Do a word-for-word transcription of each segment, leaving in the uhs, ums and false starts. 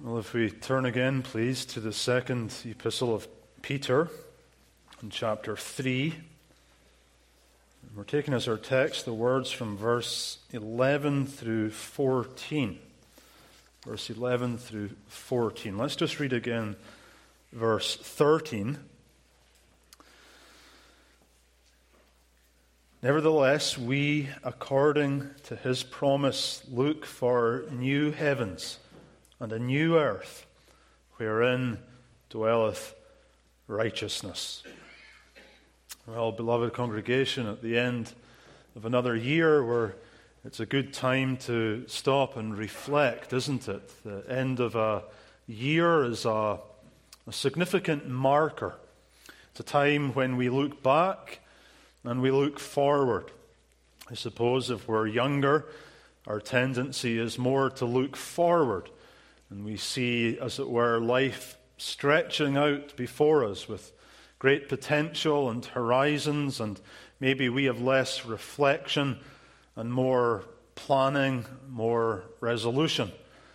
Well, if we turn again, please, to the second epistle of Peter in chapter three. We're taking as our text the words from verse eleven through fourteen. Verse eleven through fourteen. Let's just read again verse thirteen. Nevertheless, we, according to his promise, look for new heavens and a new earth, wherein dwelleth righteousness. Well, beloved congregation, at the end of another year, where it's a good time to stop and reflect, isn't it? The end of a year is a, a significant marker. It's a time when we look back and we look forward. I suppose if we're younger, our tendency is more to look forward. And we see, as it were, life stretching out before us with great potential and horizons, and maybe we have less reflection and more planning, more resolution.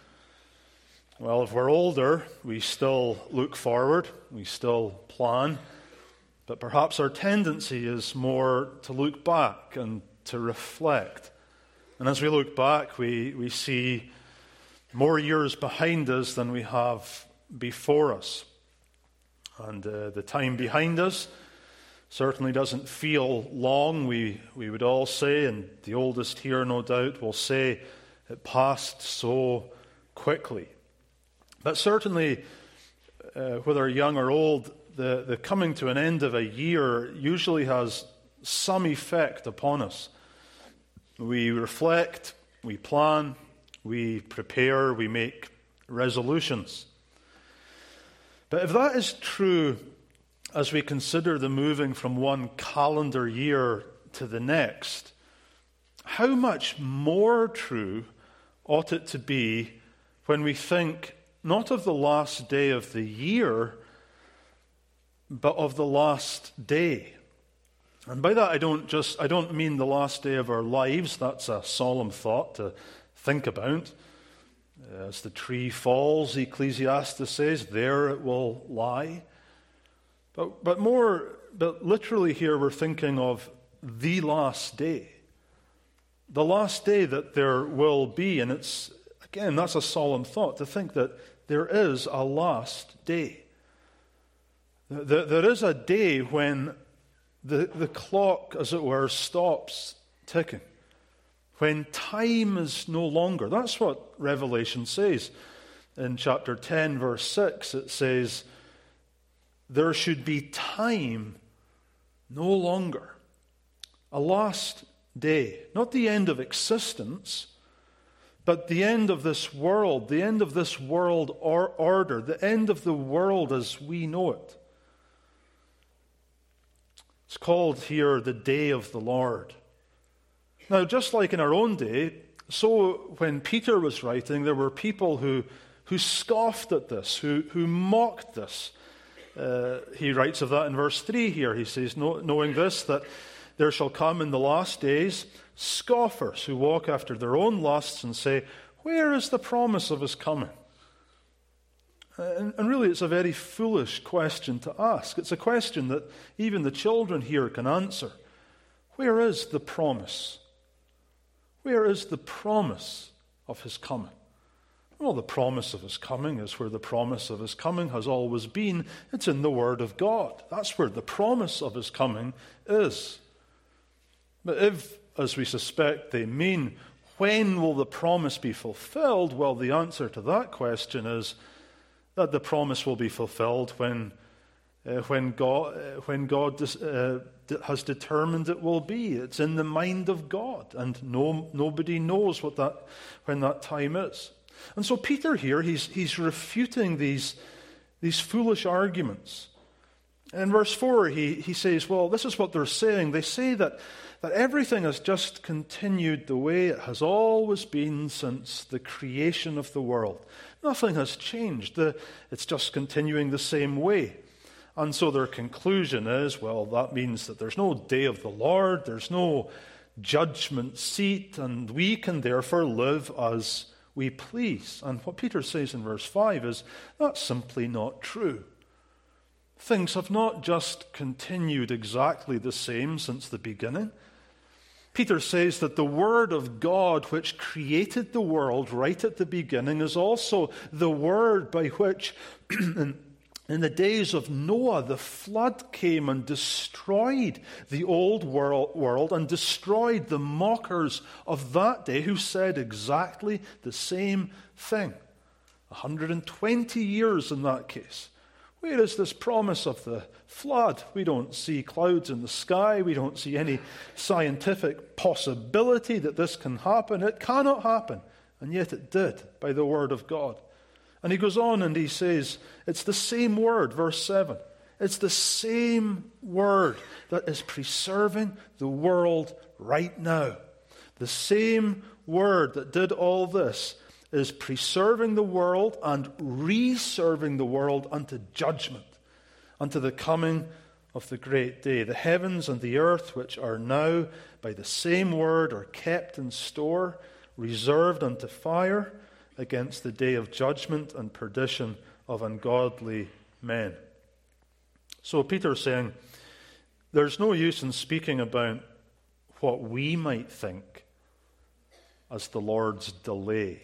Well, if we're older, we still look forward, we still plan, but perhaps our tendency is more to look back and to reflect. And as we look back, we, we see more years behind us than we have before us. And uh, the time behind us certainly doesn't feel long, we, we would all say, and the oldest here, no doubt, will say it passed so quickly. But certainly, uh, whether young or old, the, the coming to an end of a year usually has some effect upon us. We reflect, we plan, we prepare, we make resolutions. But if that is true as we consider the moving from one calendar year to the next, how much more true ought it to be when we think not of the last day of the year, but of the last day? And by that I don't just I don't mean the last day of our lives. That's a solemn thought to think about. As the tree falls, Ecclesiastes says, there it will lie. But but more, but literally here we're thinking of the last day. The last day that there will be. And it's, again, that's a solemn thought to think that there is a last day. There, there is a day when the, the clock, as it were, stops ticking. When time is no longer. That's what Revelation says. In chapter ten, verse six, it says, there should be time no longer. A last day. Not the end of existence, but the end of this world, the end of this world or order, the end of the world as we know it. It's called here the day of the Lord. Now, just like in our own day, so when Peter was writing, there were people who, who scoffed at this, who, who mocked this. Uh, he writes of that in verse three here. He says, knowing this, that there shall come in the last days scoffers who walk after their own lusts and say, where is the promise of his coming? And, and really, it's a very foolish question to ask. It's a question that even the children here can answer. Where is the promise? Where is the promise of his coming? Well, the promise of his coming is where the promise of his coming has always been. It's in the Word of God. That's where the promise of his coming is. But if, as we suspect they mean, when will the promise be fulfilled? Well, the answer to that question is that the promise will be fulfilled when Uh, when God, uh, when God uh, has determined it will be. It's in the mind of God, and no, nobody knows what that when that time is. And so Peter here, he's he's refuting these these foolish arguments. In verse four, he he says, well, this is what they're saying. They say that that everything has just continued the way it has always been since the creation of the world. Nothing has changed. The, it's just continuing the same way. And so their conclusion is, well, that means that there's no day of the Lord, there's no judgment seat, and we can therefore live as we please. And what Peter says in verse five is, that's simply not true. Things have not just continued exactly the same since the beginning. Peter says that the Word of God, which created the world right at the beginning, is also the Word by which, in, in the days of Noah, the flood came and destroyed the old world, world and destroyed the mockers of that day who said exactly the same thing. one hundred twenty years in that case. Where is this promise of the flood? We don't see clouds in the sky. We don't see any scientific possibility that this can happen. It cannot happen. And yet it did by the word of God. And he goes on and he says, it's the same word, verse seven. It's the same word that is preserving the world right now. The same word that did all this is preserving the world and reserving the world unto judgment, unto the coming of the great day. The heavens and the earth, which are now by the same word, are kept in store, reserved unto fire against the day of judgment and perdition of ungodly men. So Peter's saying, there's no use in speaking about what we might think as the Lord's delay.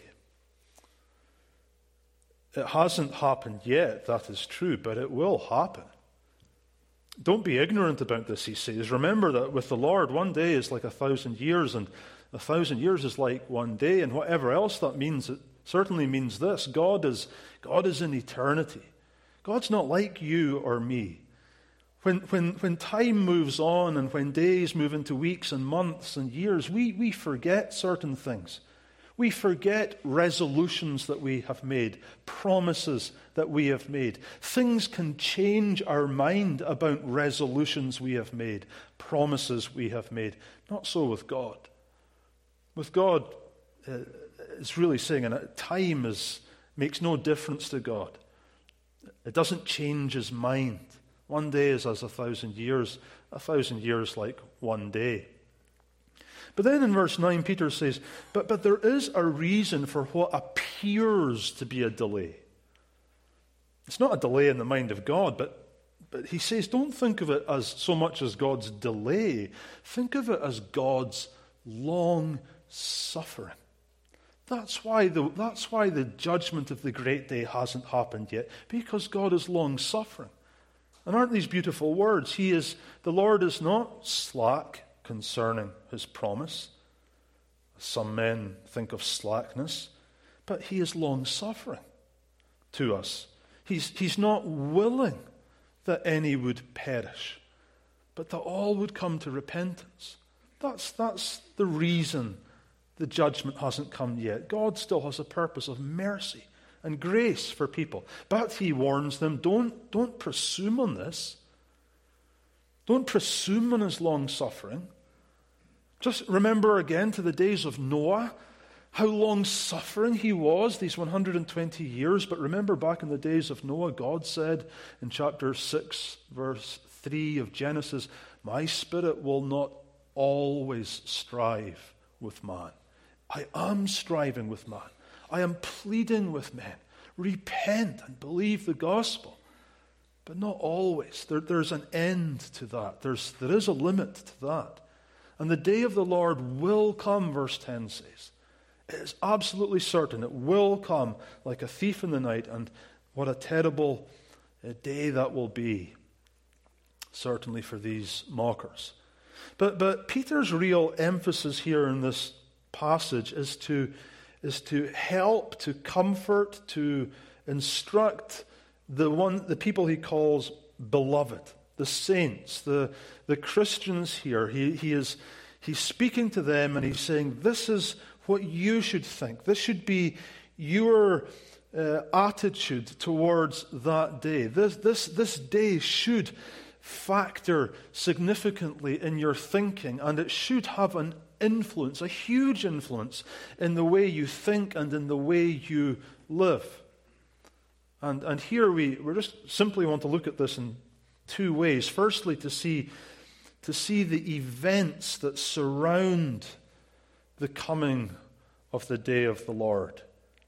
It hasn't happened yet, that is true, but it will happen. Don't be ignorant about this, he says. Remember that with the Lord, one day is like a thousand years, and a thousand years is like one day, and whatever else that means, it certainly means this. God is, God is in eternity. God's not like you or me. When, when, when time moves on and when days move into weeks and months and years, we, we forget certain things. We forget resolutions that we have made, promises that we have made. Things can change our mind about resolutions we have made, promises we have made. Not so with God. With God, uh, it's really saying, and time is, makes no difference to God. It doesn't change his mind. One day is as a thousand years, a thousand years like one day. But then in verse nine, Peter says, but, but there is a reason for what appears to be a delay. It's not a delay in the mind of God, but, but he says, don't think of it as so much as God's delay. Think of it as God's long suffering. That's why the, that's why the judgment of the great day hasn't happened yet, because God is long suffering. And aren't these beautiful words? He is, the Lord is not slack concerning his promise. Some men think of slackness, but he is long-suffering to us. He's, he's not willing that any would perish, but that all would come to repentance. That's, that's the reason the judgment hasn't come yet. God still has a purpose of mercy and grace for people. But he warns them, don't, don't presume on this. Don't presume on his long-suffering. Just remember again to the days of Noah, how long-suffering he was, these one hundred twenty years. But remember back in the days of Noah, God said in chapter six, verse three of Genesis, my spirit will not always strive with man. I am striving with man. I am pleading with men. Repent and believe the gospel. But not always. There, there's an end to that. There's, there is a limit to that. And the day of the Lord will come, verse ten says. It is absolutely certain. It will come like a thief in the night. And what a terrible day that will be, certainly for these mockers. But, but Peter's real emphasis here in this passage is to, is to help, to comfort, to instruct the one, the people he calls beloved. The saints, the, the Christians here. He, he is he's speaking to them and he's saying, this is what you should think. This should be your uh, attitude towards that day. This, this, this day should factor significantly in your thinking, and it should have an influence, a huge influence in the way you think and in the way you live. And, and here we, we just simply want to look at this in two ways. Firstly, to see, to see the events that surround the coming of the day of the Lord.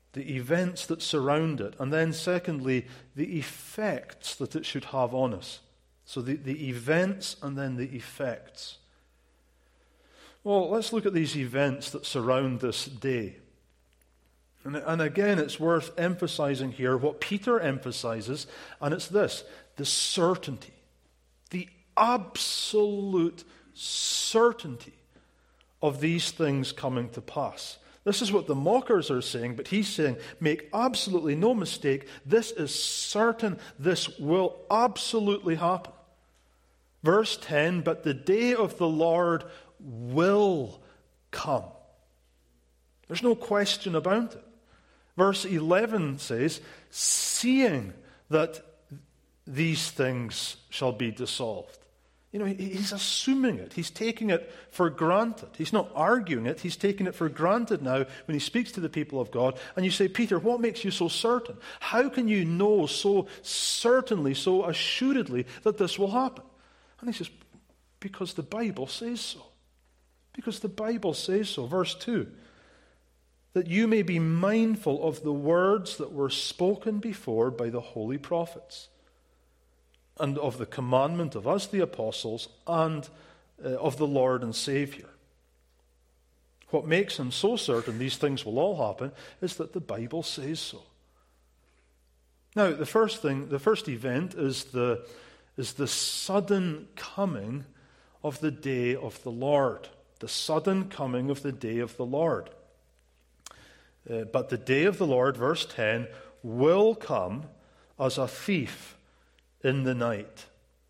the events that surround it, and then secondly, the effects that it should have on us. So the, the events and then the effects. Well, let's look at these events that surround this day. And, and again, it's worth emphasizing here what Peter emphasizes, and it's this, the certainty, the absolute certainty of these things coming to pass. This is what the mockers are saying, but he's saying, make absolutely no mistake, this is certain, this will absolutely happen. Verse ten, but the day of the Lord will come. There's no question about it. Verse eleven says, seeing that these things shall be dissolved. You know, he's assuming it. He's taking it for granted. He's not arguing it. He's taking it for granted now when he speaks to the people of God. And you say, Peter, what makes you so certain? How can you know so certainly, so assuredly that this will happen? And he says, because the Bible says so. Because the Bible says so. Verse two, that you may be mindful of the words that were spoken before by the holy prophets, and of the commandment of us, the apostles, and uh, of the Lord and Savior. What makes him so certain these things will all happen is that the Bible says so. Now, the first thing, the first event is the, is the sudden coming of the day of the Lord. The sudden coming of the day of the Lord. Uh, but the day of the Lord, verse ten, will come as a thief in the night.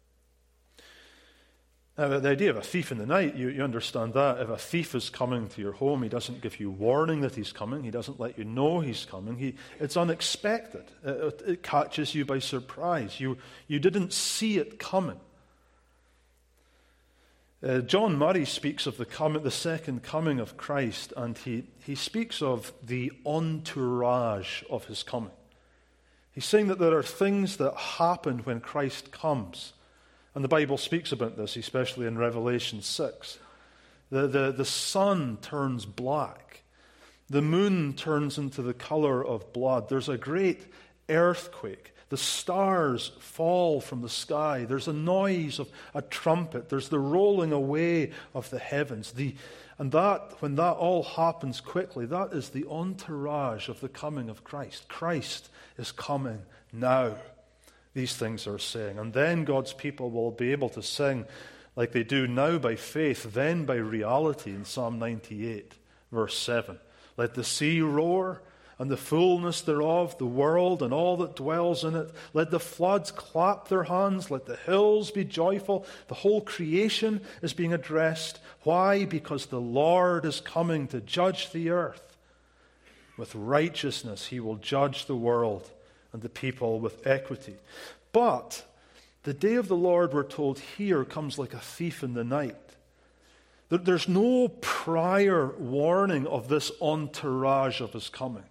Now, the idea of a thief in the night, you, you understand that. If a thief is coming to your home, he doesn't give you warning that he's coming. He doesn't let you know he's coming. He, it's unexpected. It, it catches you by surprise. You, you didn't see it coming. Uh, John Murray speaks of the, coming, the second coming of Christ, and he, he speaks of the entourage of his coming. He's saying that there are things that happen when Christ comes. And the Bible speaks about this, especially in Revelation six. The, the, the sun turns black. The moon turns into the color of blood. There's a great earthquake. The stars fall from the sky. There's a noise of a trumpet. There's the rolling away of the heavens. The, and that, when that all happens quickly, that is the entourage of the coming of Christ. Christ is coming now, these things are saying. And then God's people will be able to sing like they do now by faith, then by reality in Psalm ninety-eight, verse seven. Let the sea roar, and the fullness thereof, the world and all that dwells in it. Let the floods clap their hands. Let the hills be joyful. The whole creation is being addressed. Why? Because the Lord is coming to judge the earth. With righteousness he will judge the world and the people with equity. But the day of the Lord, we're told here, comes like a thief in the night. There's no prior warning of this entourage of his coming.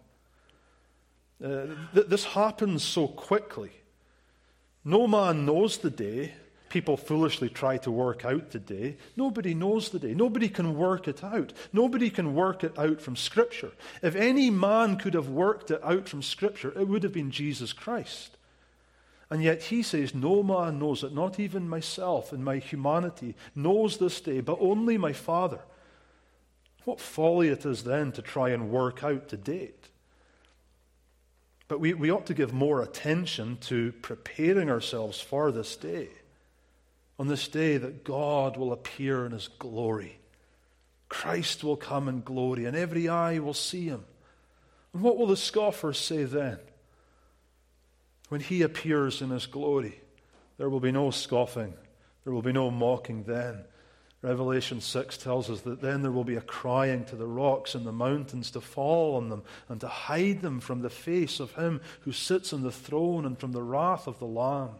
Uh, th- this happens so quickly. No man knows the day. People foolishly try to work out the day. Nobody knows the day. Nobody can work it out. Nobody can work it out from Scripture. If any man could have worked it out from Scripture, it would have been Jesus Christ. And yet he says, no man knows it, not even myself in my humanity knows this day, but only my Father. What folly it is then to try and work out the date. But we, we ought to give more attention to preparing ourselves for this day. On this day that God will appear in his glory. Christ will come in glory, and every eye will see him. And what will the scoffers say then? When he appears in his glory, there will be no scoffing. There will be no mocking then. Revelation six tells us that then there will be a crying to the rocks and the mountains to fall on them and to hide them from the face of him who sits on the throne and from the wrath of the Lamb.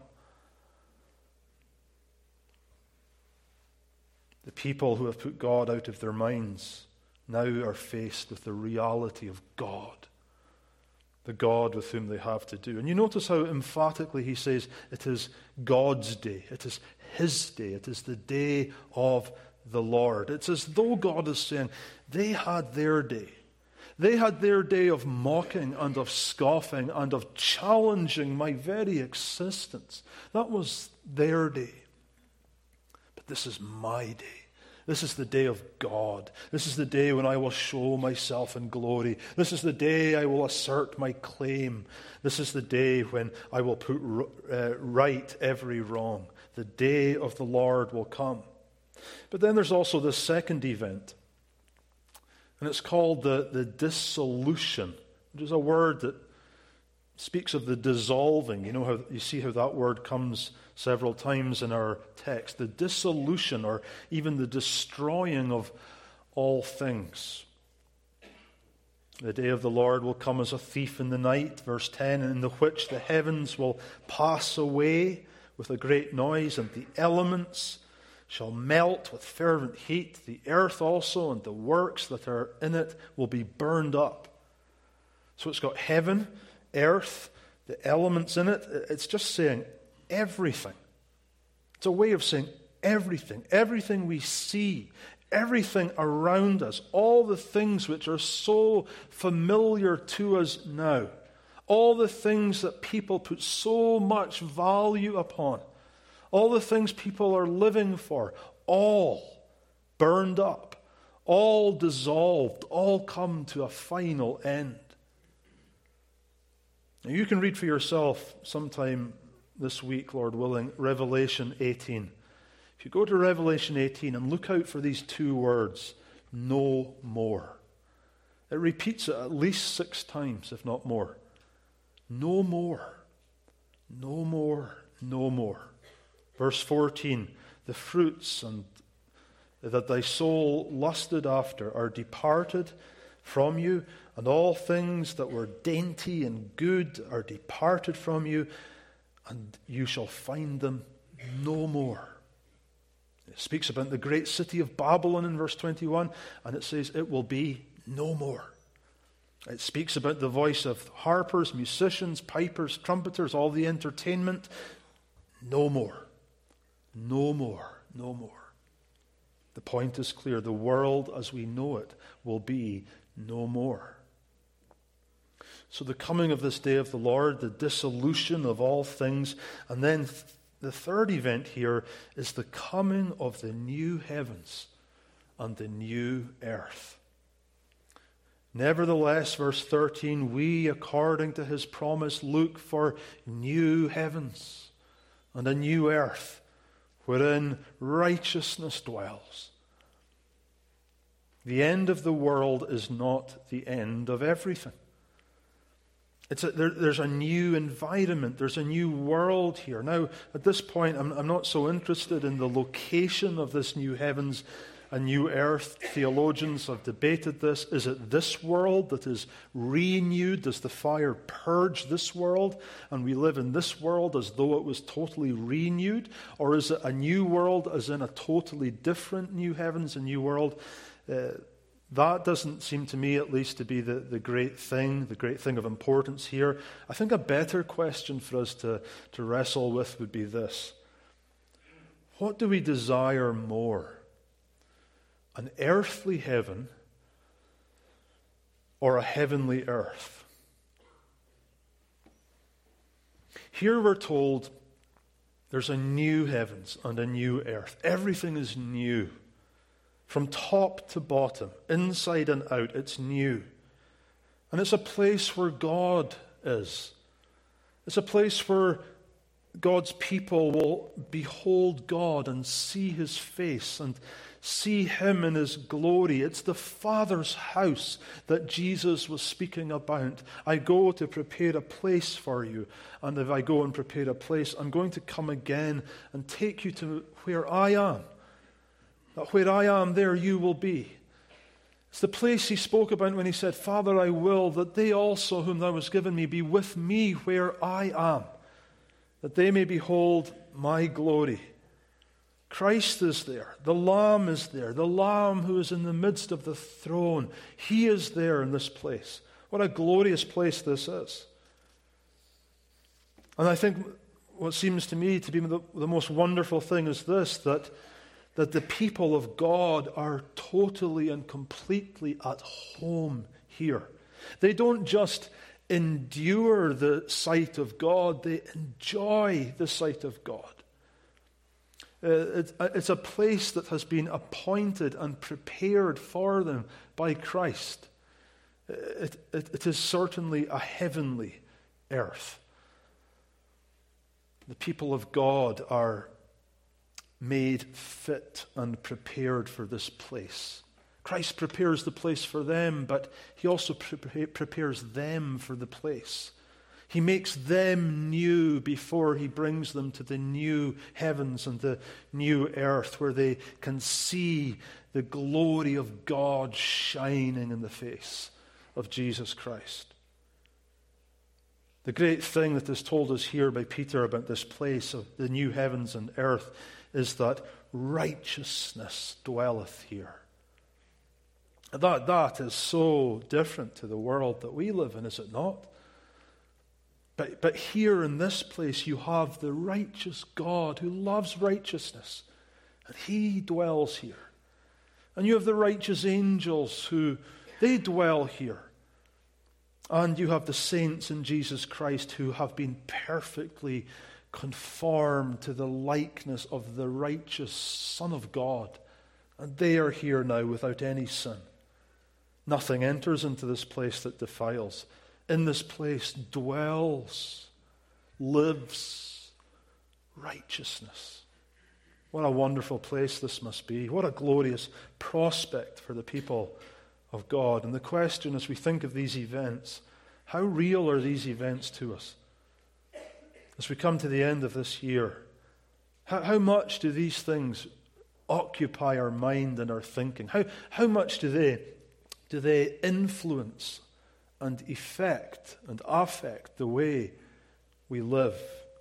The people who have put God out of their minds now are faced with the reality of God, the God with whom they have to do. And you notice how emphatically he says it is God's day. It is his day. It is the day of the Lord. It's as though God is saying, they had their day. They had their day of mocking and of scoffing and of challenging my very existence. That was their day. But this is my day. This is the day of God. This is the day when I will show myself in glory. This is the day I will assert my claim. This is the day when I will put uh, right every wrong. The day of the Lord will come. But then there's also this second event. And it's called the, the dissolution, which is a word that speaks of the dissolving. You know how you see how that word comes several times in our text. The dissolution, or even the destroying of all things. The day of the Lord will come as a thief in the night, verse ten, in the which the heavens will pass away with a great noise, and the elements shall melt with fervent heat. The earth also and the works that are in it will be burned up. So it's got heaven, earth, the elements in it. It's just saying everything. It's a way of saying everything. Everything we see, everything around us, all the things which are so familiar to us now, all the things that people put so much value upon, all the things people are living for, all burned up, all dissolved, all come to a final end. Now you can read for yourself sometime this week, Lord willing, Revelation eighteen. If you go to Revelation eighteen and look out for these two words, no more. It repeats it at least six times, if not more. No more. No more. No more. Verse fourteen, the fruits and that thy soul lusted after are departed from you, and all things that were dainty and good are departed from you, and you shall find them no more. It speaks about the great city of Babylon in verse twenty-one, and it says it will be no more. It speaks about the voice of harpers, musicians, pipers, trumpeters, all the entertainment. No more. No more, no more. The point is clear. The world as we know it will be no more. So the coming of this day of the Lord, the dissolution of all things, and then th- the third event here is the coming of the new heavens and the new earth. Nevertheless, verse thirteen, we, according to his promise, look for new heavens and a new earth, wherein righteousness dwells. The end of the world is not the end of everything. It's a, there, there's a new environment. There's a new world here. Now, at this point, I'm, I'm not so interested in the location of this new heavens and new earth. Theologians have debated this. Is it this world that is renewed? Does the fire purge this world and we live in this world as though it was totally renewed? Or is it a new world as in a totally different new heavens and new world? Uh, that doesn't seem to me at least to be the, the great thing, the great thing of importance here. I think a better question for us to, to wrestle with would be this. What do we desire more? An earthly heaven or a heavenly earth? Here we're told there's a new heavens and a new earth. Everything is new. From top to bottom, inside and out, it's new. And it's a place where God is. It's a place where God's people will behold God and see his face and see him in his glory. It's the Father's house that Jesus was speaking about. I go to prepare a place for you. And if I go and prepare a place, I'm going to come again and take you to where I am. That where I am, there you will be. It's the place he spoke about when he said, Father, I will that they also whom thou hast given me be with me where I am, that they may behold my glory. Christ is there. The Lamb is there. The Lamb who is in the midst of the throne. He is there in this place. What a glorious place this is. And I think what seems to me to be the, the most wonderful thing is this, that, that the people of God are totally and completely at home here. They don't just endure the sight of God, they enjoy the sight of God. Uh, it, it's a place that has been appointed and prepared for them by Christ. It, it, it is certainly a heavenly earth. The people of God are made fit and prepared for this place. Christ prepares the place for them, but he also pre- prepares them for the place. He makes them new before he brings them to the new heavens and the new earth, where they can see the glory of God shining in the face of Jesus Christ. The great thing that is told us here by Peter about this place of the new heavens and earth is that righteousness dwelleth here. That, that is so different to the world that we live in, is it not? But, but here in this place you have the righteous God who loves righteousness, and he dwells here. And you have the righteous angels who, they dwell here. And you have the saints in Jesus Christ who have been perfectly conformed to the likeness of the righteous Son of God. And they are here now without any sin. Nothing enters into this place that defiles. In this place dwells, lives righteousness. What a wonderful place this must be. What a glorious prospect for the people of God. And the question as we think of these events, how real are these events to us? As we come to the end of this year, how, how much do these things occupy our mind and our thinking? How, how much do they, do they influence and effect and affect the way we live?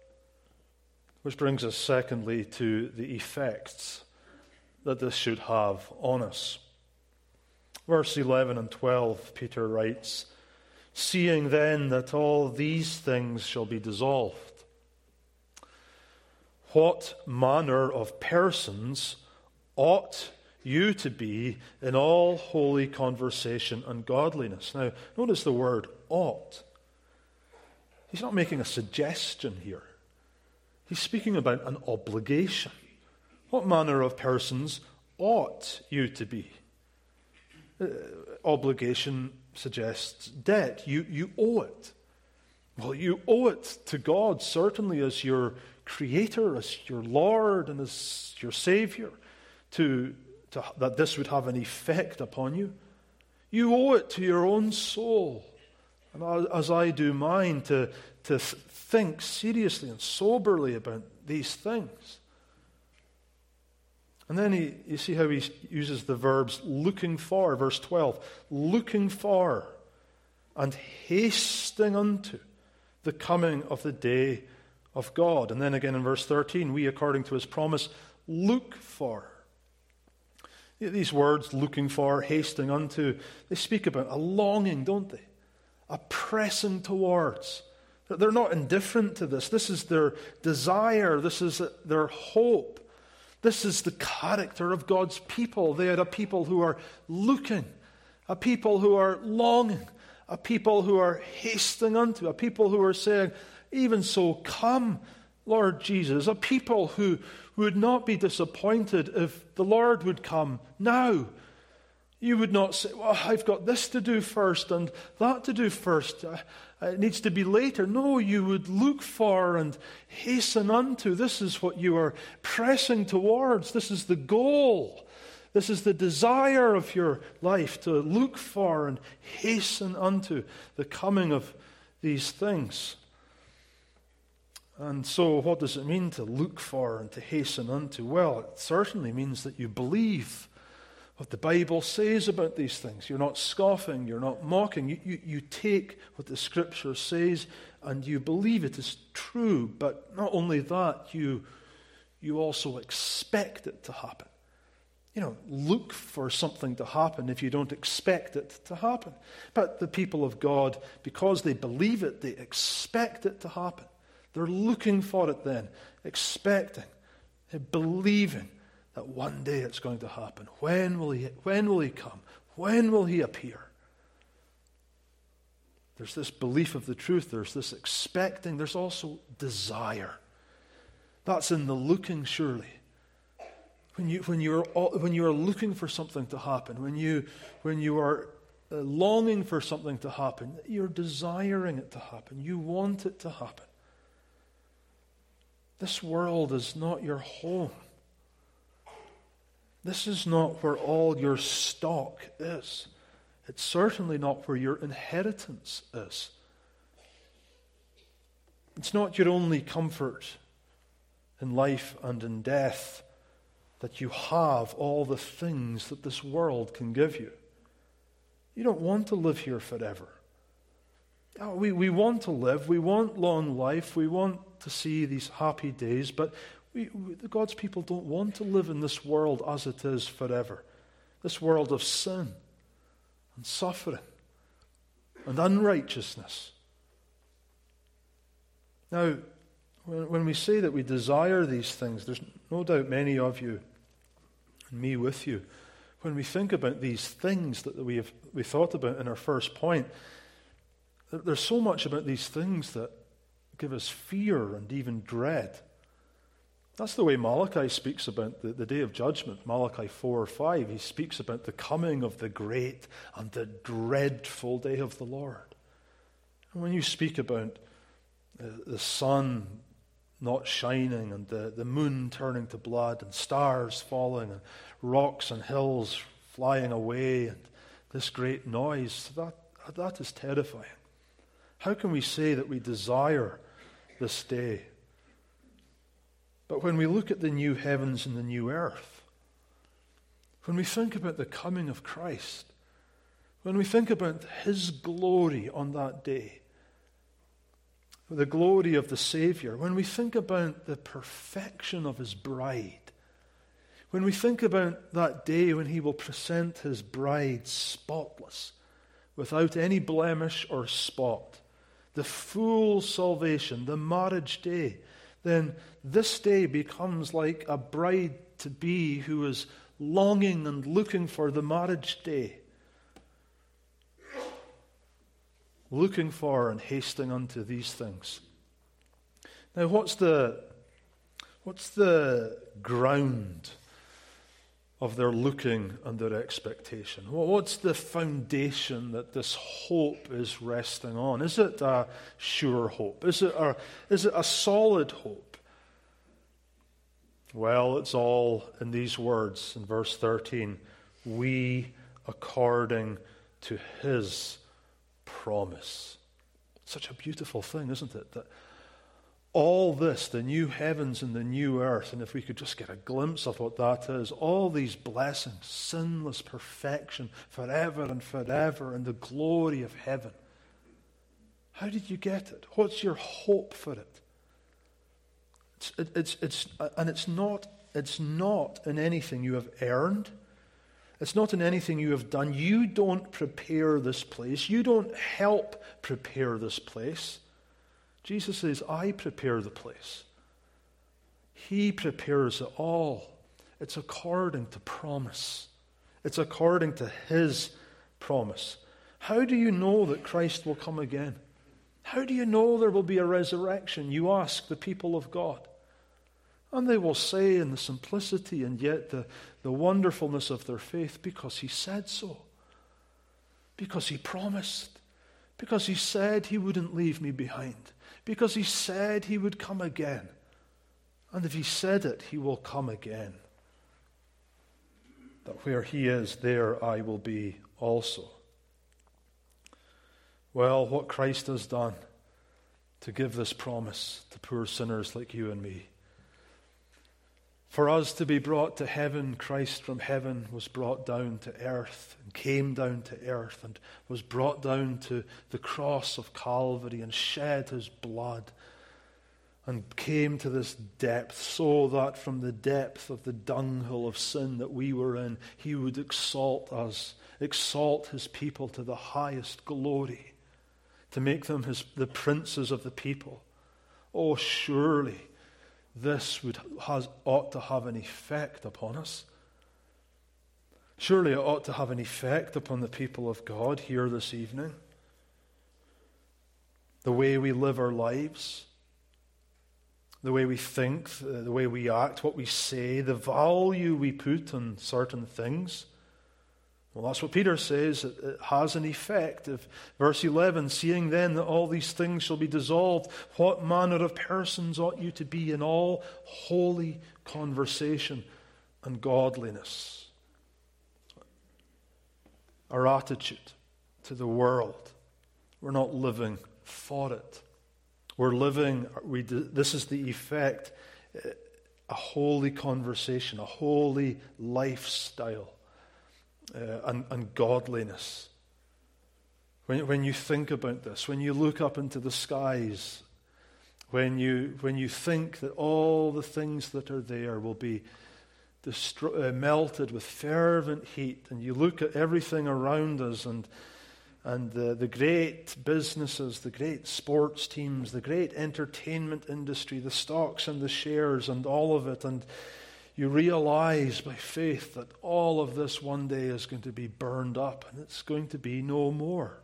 Which brings us secondly to the effects that this should have on us. Verse eleven and twelve, Peter writes, "Seeing then that all these things shall be dissolved, what manner of persons ought you to be in all holy conversation and godliness?" Now, notice the word ought. He's not making a suggestion here. He's speaking about an obligation. What manner of persons ought you to be? Uh, obligation suggests debt. You, you owe it. Well, you owe it to God, certainly as your Creator, as your Lord, and as your Savior, to, to that this would have an effect upon you. You owe it to your own soul, and as I do mine, to, to think seriously and soberly about these things. And then he, you see how he uses the verbs looking for, verse twelve, looking for and hasting unto the coming of the day of God. And then again in verse thirteen, we, according to his promise, look for. These words, looking for, hasting unto, they speak about a longing, don't they? A pressing towards. They're not indifferent to this. This is their desire. This is their hope. This is the character of God's people. They are a people who are looking, a people who are longing, a people who are hasting unto, a people who are saying, even so, come, Lord Jesus. A people who would not be disappointed if the Lord would come now. You would not say, well, I've got this to do first and that to do first. It needs to be later. No, you would look for and hasten unto. This is what you are pressing towards. This is the goal. This is the desire of your life, to look for and hasten unto the coming of these things. And so what does it mean to look for and to hasten unto? Well, it certainly means that you believe what the Bible says about these things. You're not scoffing, you're not mocking. You, you, you take what the Scripture says and you believe it is true. But not only that, you, you also expect it to happen. You know, look for something to happen if you don't expect it to happen. But the people of God, because they believe it, they expect it to happen. They're looking for it then, expecting, believing that one day it's going to happen. When will he, when will he come? When will he appear? There's this belief of the truth. There's this expecting. There's also desire. That's in the looking, surely. When you when you're when you are looking for something to happen, when you when you are uh, longing for something to happen, you're desiring it to happen. You want it to happen. This world is not your home. This is not where all your stock is. It's certainly not where your inheritance is. It's not your only comfort in life and in death that you have all the things that this world can give you. You don't want to live here forever. Oh, we, we want to live. We want long life. We want to see these happy days, but we, we, God's people don't want to live in this world as it is forever. This world of sin and suffering and unrighteousness. Now, when, when we say that we desire these things, there's no doubt many of you, and me with you, when we think about these things that we have we thought about in our first point, there's so much about these things that give us fear and even dread. That's the way Malachi speaks about the, the day of judgment. Malachi four or five, he speaks about the coming of the great and the dreadful day of the Lord. And when you speak about uh, the sun not shining and the, the moon turning to blood and stars falling and rocks and hills flying away and this great noise, that, that is terrifying. How can we say that we desire this day? But when we look at the new heavens and the new earth, when we think about the coming of Christ, when we think about his glory on that day, the glory of the Savior, when we think about the perfection of his bride, when we think about that day when he will present his bride spotless, without any blemish or spot, the full salvation, the marriage day, then this day becomes like a bride-to-be who is longing and looking for the marriage day, looking for and hasting unto these things. Now, what's the what's the ground of their looking and their expectation? Well, what's the foundation that this hope is resting on? Is it a sure hope? Is it a, is it a solid hope? Well, it's all in these words in verse thirteen. We according to his promise. Such a beautiful thing, isn't it? That all this, the new heavens and the new earth, and if we could just get a glimpse of what that is, all these blessings, sinless perfection forever and forever, and the glory of heaven. How did you get it? What's your hope for it? It's, it, it's, it's, and it's not, it's not in anything you have earned. It's not in anything you have done. You don't prepare this place. You don't help prepare this place. Jesus says, I prepare the place. He prepares it all. It's according to promise. It's according to his promise. How do you know that Christ will come again? How do you know there will be a resurrection? You ask the people of God. And they will say in the simplicity and yet the, the wonderfulness of their faith, because he said so. Because he promised. Because he said he wouldn't leave me behind. Because he said he would come again. And if he said it, he will come again. That where he is, there I will be also. Well, what Christ has done to give this promise to poor sinners like you and me. For us to be brought to heaven, Christ from heaven was brought down to earth and came down to earth and was brought down to the cross of Calvary and shed his blood and came to this depth so that from the depth of the dunghill of sin that we were in, he would exalt us, exalt his people to the highest glory, to make them his, the princes of the people. Oh, surely this would has, ought to have an effect upon us. Surely it ought to have an effect upon the people of God here this evening. the way we live our lives, the way we think, the way we act, what we say, the value we put on certain things. Well, that's what Peter says. It, it has an effect. If, verse eleven, seeing then that all these things shall be dissolved, what manner of persons ought you to be in all holy conversation and godliness? Our attitude to the world. We're not living for it. We're living, we, this is the effect, a holy conversation, a holy lifestyle, uh, and, and godliness. When, when you think about this, when you look up into the skies, when you, when you think that all the things that are there will be destro- uh, melted with fervent heat, and you look at everything around us and And the, the great businesses, the great sports teams, the great entertainment industry, the stocks and the shares and all of it. And you realize by faith that all of this one day is going to be burned up and it's going to be no more.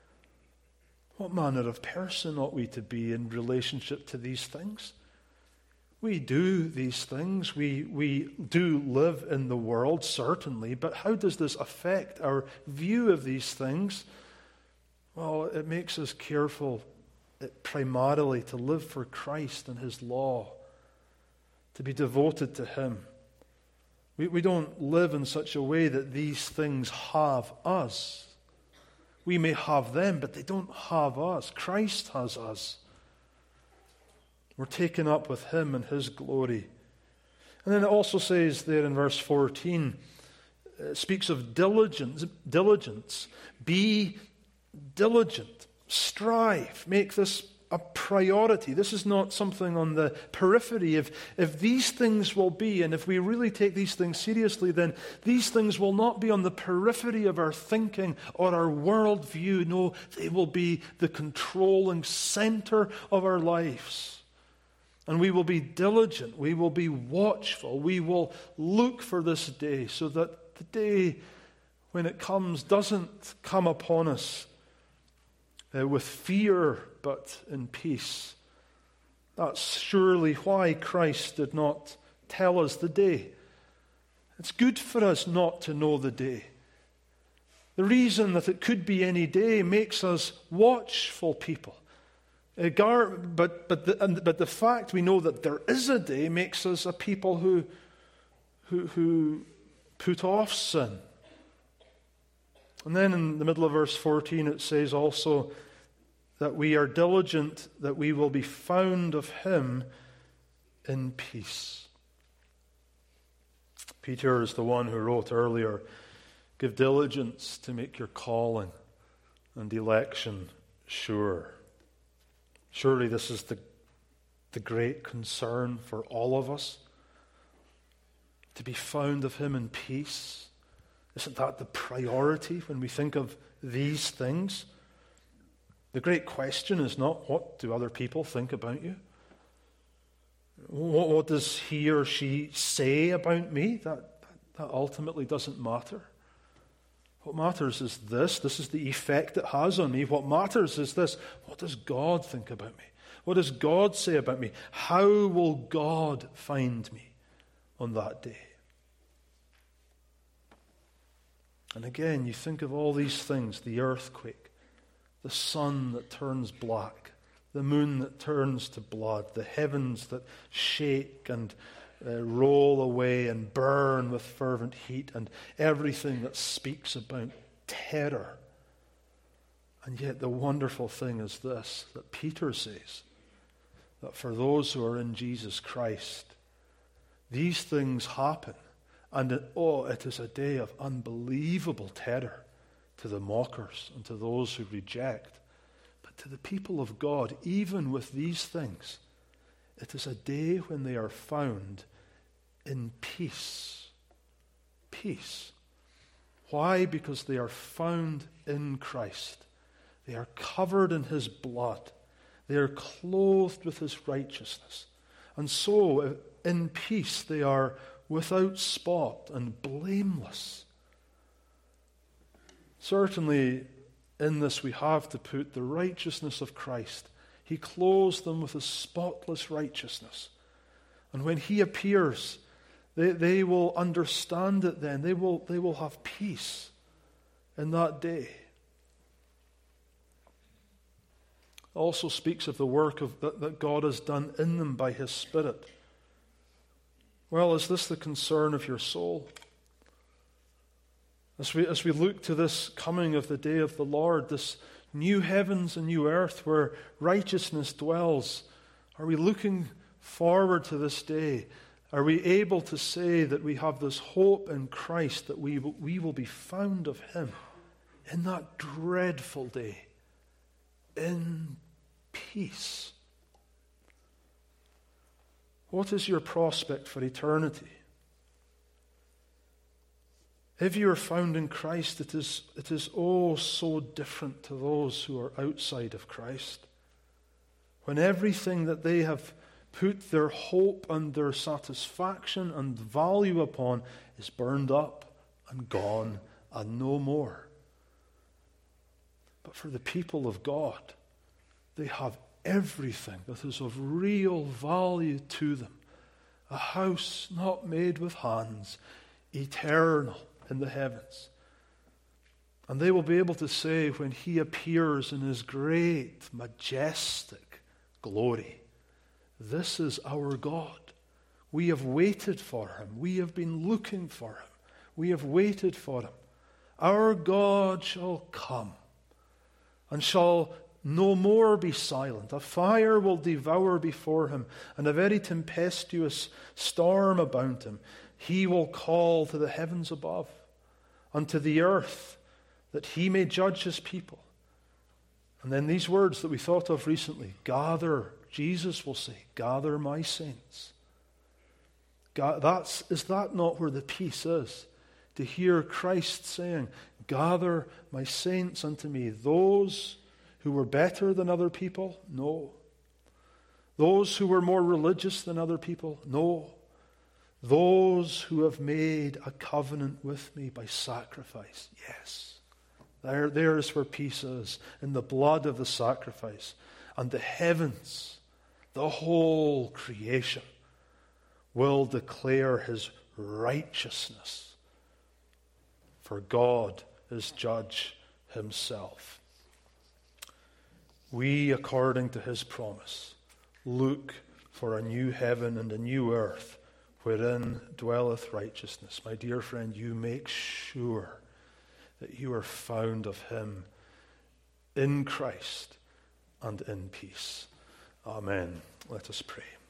What manner of person ought we to be in relationship to these things? We do these things. We, we do live in the world, certainly. But how does this affect our view of these things? Well, it makes us careful primarily to live for Christ and His law, to be devoted to Him. We, we don't live in such a way that these things have us. We may have them, but they don't have us. Christ has us. We're taken up with Him and His glory. And then it also says there in verse fourteen, it speaks of diligence. Diligence. Be diligent. Strive. Make this a priority. This is not something on the periphery. If, if these things will be, and if we really take these things seriously, then these things will not be on the periphery of our thinking or our worldview. No, they will be the controlling center of our lives. And we will be diligent. We will be watchful. We will look for this day so that the day when it comes doesn't come upon us uh, with fear, but in peace. That's surely why Christ did not tell us the day. It's good for us not to know the day. The reason that it could be any day makes us watchful people. Uh, gar- but, but, the, and, but the fact we know that there is a day makes us a people who, who, who put off sin. And then in the middle of verse fourteen it says also that we are diligent, that we will be found of Him in peace. Peter is the one who wrote earlier, give diligence to make your calling and election sure. Surely this is the, the great concern for all of us, to be found of Him in peace. Isn't that the priority when we think of these things? The great question is not, what do other people think about you? What, what does he or she say about me? That, that, that ultimately doesn't matter. What matters is this. This is the effect it has on me. What matters is this. What does God think about me? What does God say about me? How will God find me on that day? And again, you think of all these things, the earthquake, the sun that turns black, the moon that turns to blood, the heavens that shake and uh, roll away and burn with fervent heat, and everything that speaks about terror. And yet the wonderful thing is this, that Peter says, that for those who are in Jesus Christ, these things happen. And it, oh, it is a day of unbelievable terror to the mockers and to those who reject. But to the people of God, even with these things, it is a day when they are found in peace. Peace. Why? Because they are found in Christ. They are covered in His blood. They are clothed with His righteousness. And so, in peace, they are without spot and blameless. Certainly, In this we have to put the righteousness of Christ. He clothes them with his spotless righteousness. And when he appears, they, they will understand it then. They will, they will have peace in that day. It also speaks of the work of, that, that God has done in them by his Spirit. Well, is this the concern of your soul? As we, as we look to this coming of the day of the Lord, this new heavens and new earth where righteousness dwells, are we looking forward to this day? Are we able to say that we have this hope in Christ, that we, we will be found of him in that dreadful day, in peace? What is your prospect for eternity? If you are found in Christ, it is, it is oh so different to those who are outside of Christ. When everything that they have put their hope and their satisfaction and value upon is burned up and gone and no more. But for the people of God, they have everything that is of real value to them. A house not made with hands, eternal in the heavens. And they will be able to say when he appears in his great, majestic glory, this is our God. We have waited for him. We have been looking for him. We have waited for him. Our God shall come and shall no more be silent. A fire will devour before him, and a very tempestuous storm about him. He will call to the heavens above, and to the earth, that he may judge his people. And then these words that we thought of recently, gather, Jesus will say, gather my saints. God, that's, is that not where the peace is? To hear Christ saying, gather my saints unto me. Those who were better than other people? No. Those who were more religious than other people? No. Those who have made a covenant with me by sacrifice? Yes. There, there is where peace is, in the blood of the sacrifice. And the heavens, the whole creation, will declare his righteousness. For God is judge himself. We, according to his promise, look for a new heaven and a new earth wherein dwelleth righteousness. My dear friend, you make sure that you are found of him in Christ and in peace. Amen. Let us pray.